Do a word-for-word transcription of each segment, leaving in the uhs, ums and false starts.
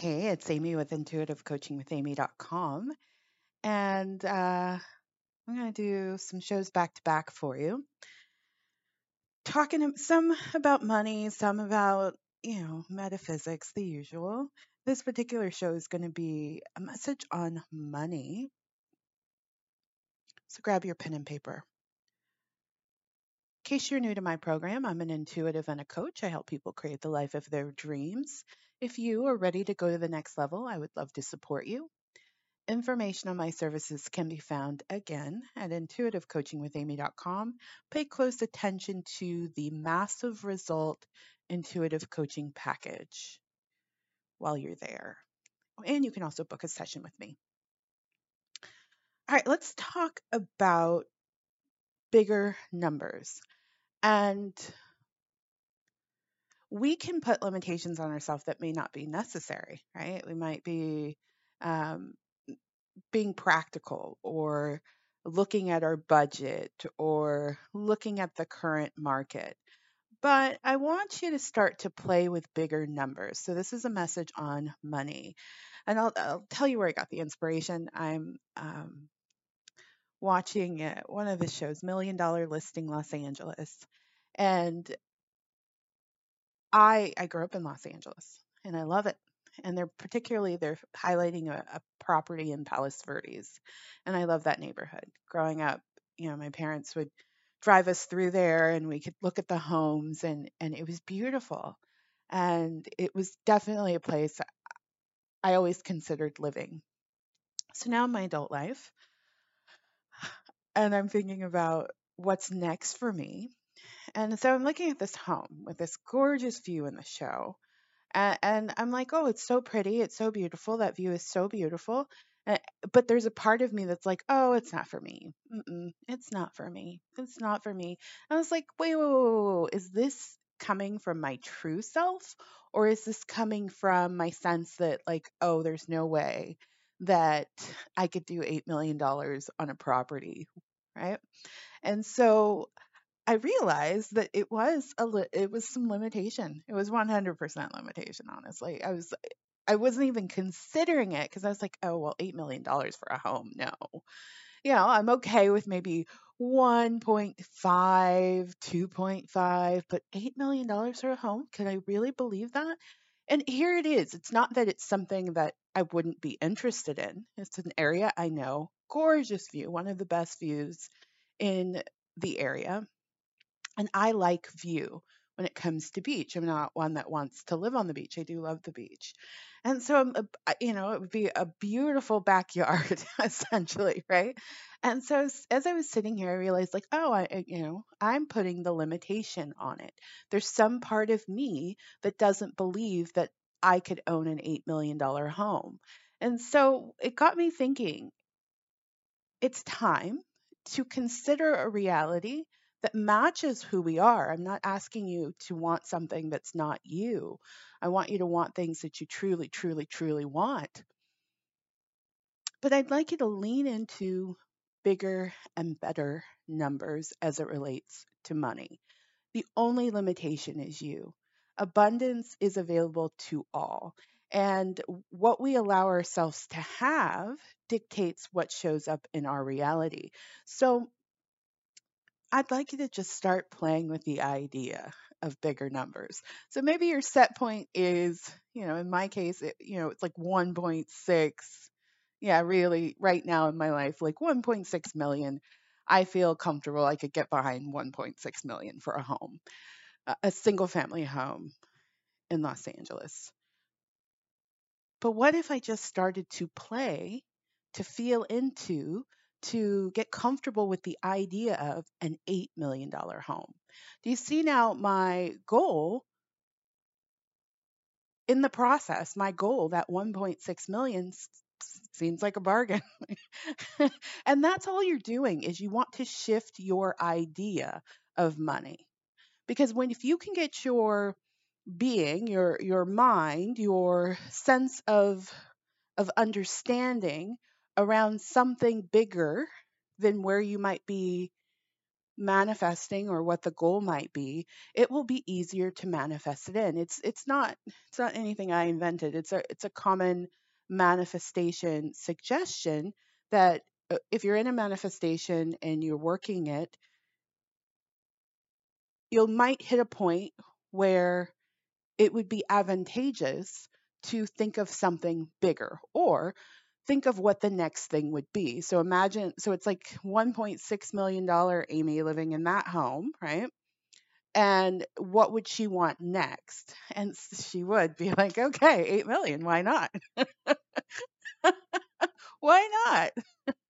Hey, it's Amy with intuitive coaching with amy dot com. And uh, I'm going to do some shows back to back for you. Talking am- some about money, some about, you know, metaphysics, the usual. This particular show is going to be a message on money. So grab your pen and paper. In case you're new to my program, I'm an intuitive and a coach. I help people create the life of their dreams. If you are ready to go to the next level, I would love to support you. Information on my services can be found again at intuitive coaching with amy dot com. Pay close attention to the massive result intuitive coaching package while you're there. And you can also book a session with me. All right, let's talk about bigger numbers. And we can put limitations on ourselves that may not be necessary, right? We might be um, being practical or looking at our budget or looking at the current market. But I want you to start to play with bigger numbers. So this is a message on money. And I'll, I'll tell you where I got the inspiration. I'm um, watching uh, one of the shows, Million Dollar Listing Los Angeles. And I, I grew up in Los Angeles and I love it. And they're particularly they're highlighting a, a property in Palos Verdes, and I love that neighborhood. Growing up, you know, my parents would drive us through there, and we could look at the homes, and and it was beautiful, and it was definitely a place I always considered living. So now in my adult life, and I'm thinking about what's next for me, and so I'm looking at this home with this gorgeous view in the show. And, and I'm like, oh, it's so pretty. It's so beautiful. That view is so beautiful. Uh, but there's a part of me that's like, oh, it's not for me. Mm-mm, it's not for me. It's not for me. I was like, wait, wait, wait, wait, wait. Is this coming from my true self? Or is this coming from my sense that, like, oh, there's no way that I could do eight million dollars on a property? Right. And so I realized that it was a li- it was some limitation. It was one hundred percent limitation, honestly. I was I wasn't even considering it because I was like, "Oh, well, eight million dollars for a home. No." You know, I'm okay with maybe one point five, two point five, but eight million dollars for a home? Can I really believe that? And here it is. It's not that it's something that I wouldn't be interested in. It's an area I know, gorgeous view, one of the best views in the area, and I like view when it comes to beach. I'm not one that wants to live on the beach. I do love the beach. And so, I'm a- I- you know, it would be a beautiful backyard, essentially, right? And so, as, as I was sitting here, I realized, like, oh, I, I- you know, I'm putting the limitation on it. There's some part of me that doesn't believe that I could own an eight million dollars home. And so it got me thinking, it's time to consider a reality that matches who we are. I'm not asking you to want something that's not you. I want you to want things that you truly, truly, truly want. But I'd like you to lean into bigger and better numbers as it relates to money. The only limitation is you. Abundance is available to all. And what we allow ourselves to have dictates what shows up in our reality. So I'd like you to just start playing with the idea of bigger numbers. So maybe your set point is, you know, in my case, it, you know, it's like one point six. Yeah, really, right now in my life, like one point six million. I feel comfortable. I could get behind one point six million for a home, a a single family home in Los Angeles. But what if I just started to play, to feel into, to get comfortable with the idea of an eight million dollars home? Do you see now my goal in the process? My goal, that one point six million, s- s- seems like a bargain. And that's all you're doing is you want to shift your idea of money. Because when if you can get your being, your your mind, your sense of of understanding around something bigger than where you might be manifesting or what the goal might be, it will be easier to manifest it in. It's it's not it's not anything I invented. It's a it's a common manifestation suggestion that uh, if you're in a manifestation and you're working it, you might hit a point where it would be advantageous to think of something bigger or think of what the next thing would be. So imagine, so it's like one point six million dollar Amy living in that home, right? And what would she want next? And s- she would be like, okay, eight million, why not? Why not?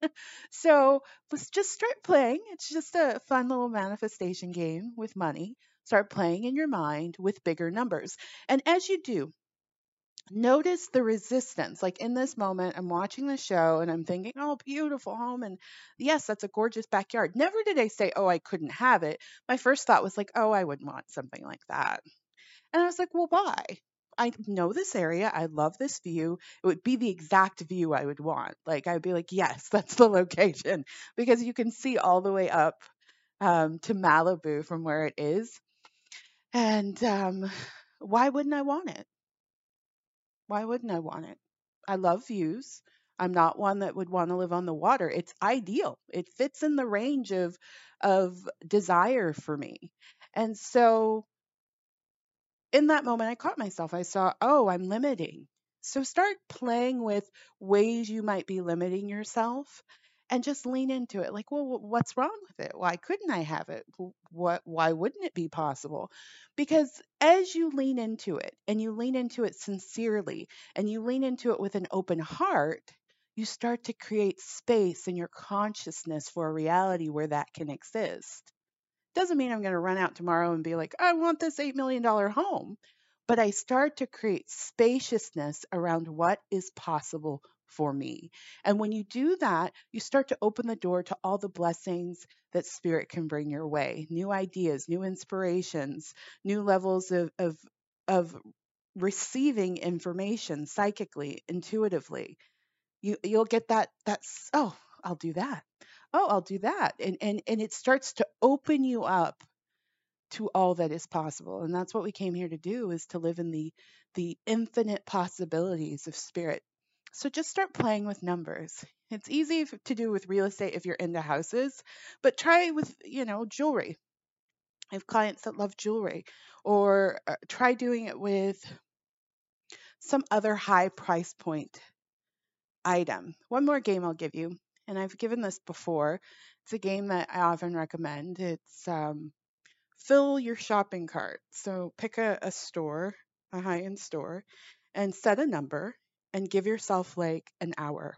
So let's just start playing. It's just a fun little manifestation game with money. Start playing in your mind with bigger numbers. And as you do, notice the resistance. Like in this moment, I'm watching the show and I'm thinking, oh, beautiful home. And yes, that's a gorgeous backyard. Never did I say, oh, I couldn't have it. My first thought was like, oh, I wouldn't want something like that. And I was like, well, why? I know this area. I love this view. It would be the exact view I would want. Like, I'd be like, yes, that's the location because you can see all the way up um, to Malibu from where it is. And um, why wouldn't I want it? Why wouldn't I want it? I love views. I'm not one that would want to live on the water. It's ideal. It fits in the range of of desire for me. And so in that moment, I caught myself. I saw, oh, I'm limiting. So start playing with ways you might be limiting yourself and just lean into it. Like, well, wh- what's wrong with it? Why couldn't I have it? Wh- What, why wouldn't it be possible? Because as you lean into it and you lean into it sincerely and you lean into it with an open heart, you start to create space in your consciousness for a reality where that can exist. Doesn't mean I'm going to run out tomorrow and be like, I want this $8 million dollars home. But I start to create spaciousness around what is possible for me. And when you do that, you start to open the door to all the blessings that spirit can bring your way, new ideas, new inspirations, new levels of, of, of receiving information psychically, intuitively. You you'll get that that's oh, I'll do that. Oh, I'll do that. And and and it starts to open you up to all that is possible. And that's what we came here to do is to live in the the infinite possibilities of spirit. So just start playing with numbers. It's easy f- to do with real estate if you're into houses, but try with, you know, jewelry. I have clients that love jewelry or uh, try doing it with some other high price point item. One more game I'll give you, and I've given this before. It's a game that I often recommend. It's um, fill your shopping cart. So pick a, a store, a high end store, and set a number and give yourself like an hour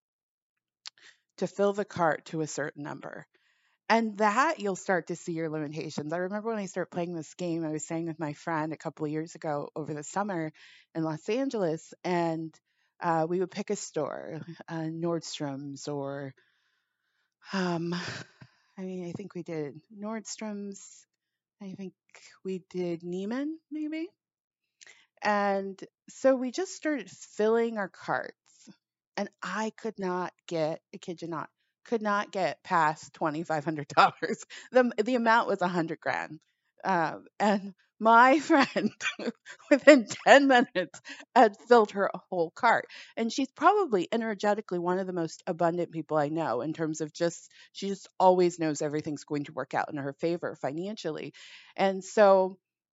to fill the cart to a certain number. And that you'll start to see your limitations. I remember when I started playing this game, I was staying with my friend a couple of years ago over the summer in Los Angeles, and uh, we would pick a store, uh, Nordstrom's or, um, I mean, I think we did Nordstrom's. I think we did Neiman, maybe. And so we just started filling our carts. And I could not get, I kid you not, could not get past twenty-five hundred dollars. The, the amount was a hundred grand. Um, and my friend, within ten minutes, had filled her whole cart. And she's probably energetically one of the most abundant people I know in terms of just, she just always knows everything's going to work out in her favor financially. And so,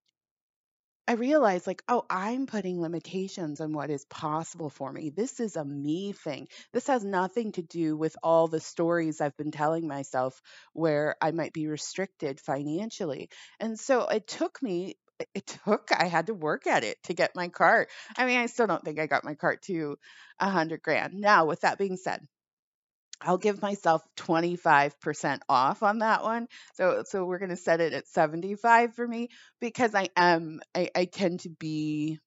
I realized like, oh, I'm putting limitations on what is possible for me. This is a me thing. This has nothing to do with all the stories I've been telling myself where I might be restricted financially. And so it took me, it took, I had to work at it to get my cart. I mean, I still don't think I got my cart to a hundred grand. Now, with that being said, I'll give myself twenty-five percent off on that one. So so we're going to set it at seventy-five for me because I am I, I tend to be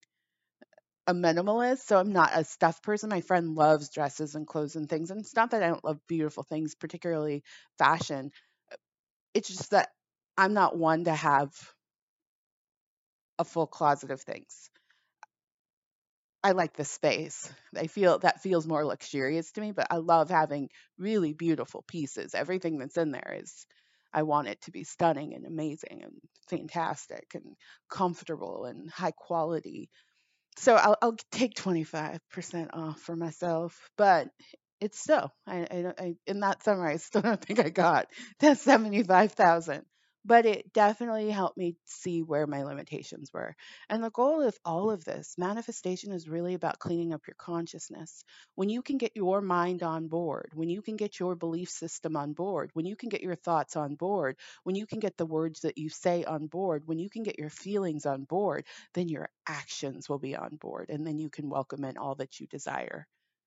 a minimalist, so I'm not a stuff person. My friend loves dresses and clothes and things, and it's not that I don't love beautiful things, particularly fashion. It's just that I'm not one to have a full closet of things. I like the space. I feel that feels more luxurious to me, but I love having really beautiful pieces. Everything that's in there is I want it to be stunning and amazing and fantastic and comfortable and high quality. So I'll, I'll take twenty-five percent off for myself, but it's still, I, I, don't- I, in that summer, I still don't think I got that seventy-five thousand, but it definitely helped me see where my limitations were. And the goal of all of this manifestation is really about cleaning up your consciousness. When you can get your mind on board, when you can get your belief system on board, when you can get your thoughts on board, when you can get the words that you say on board, when you can get your feelings on board, then your actions will be on board and then you can welcome in all that you desire.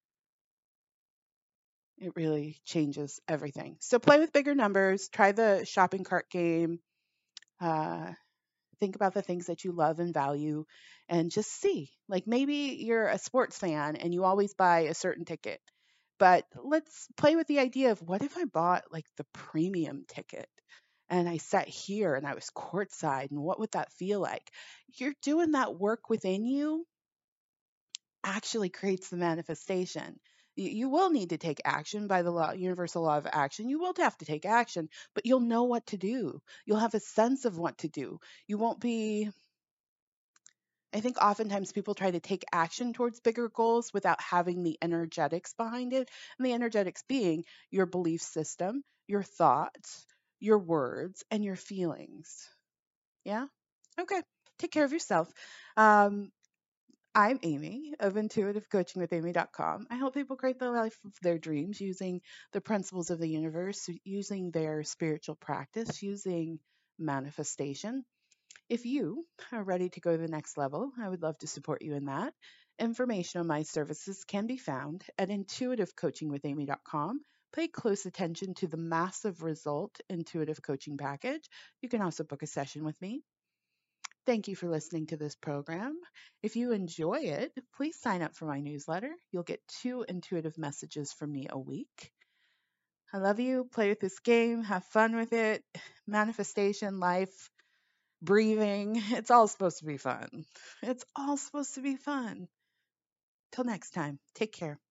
It really changes everything. So play with bigger numbers, try the shopping cart game, uh, think about the things that you love and value, and just see. Like maybe you're a sports fan and you always buy a certain ticket, but let's play with the idea of what if I bought like the premium ticket? And I sat here and I was courtside, and what would that feel like? You're doing that work within you actually creates the manifestation. You, you will need to take action by the law, universal law of action. You will have to take action, but you'll know what to do. You'll have a sense of what to do. You won't be, I think oftentimes people try to take action towards bigger goals without having the energetics behind it. And the energetics being your belief system, your thoughts, your words, and your feelings. Yeah? Okay. Take care of yourself. Um, I'm Amy of intuitive coaching with amy dot com. I help people create the life of their dreams using the principles of the universe, using their spiritual practice, using manifestation. If you are ready to go to the next level, I would love to support you in that. Information on my services can be found at intuitive coaching with amy dot com. Pay close attention to the massive result intuitive coaching package. You can also book a session with me. Thank you for listening to this program. If you enjoy it, please sign up for my newsletter. You'll get two intuitive messages from me a week. I love you. Play with this game. Have fun with it. Manifestation, life, breathing. It's all supposed to be fun. It's all supposed to be fun. Till next time, take care.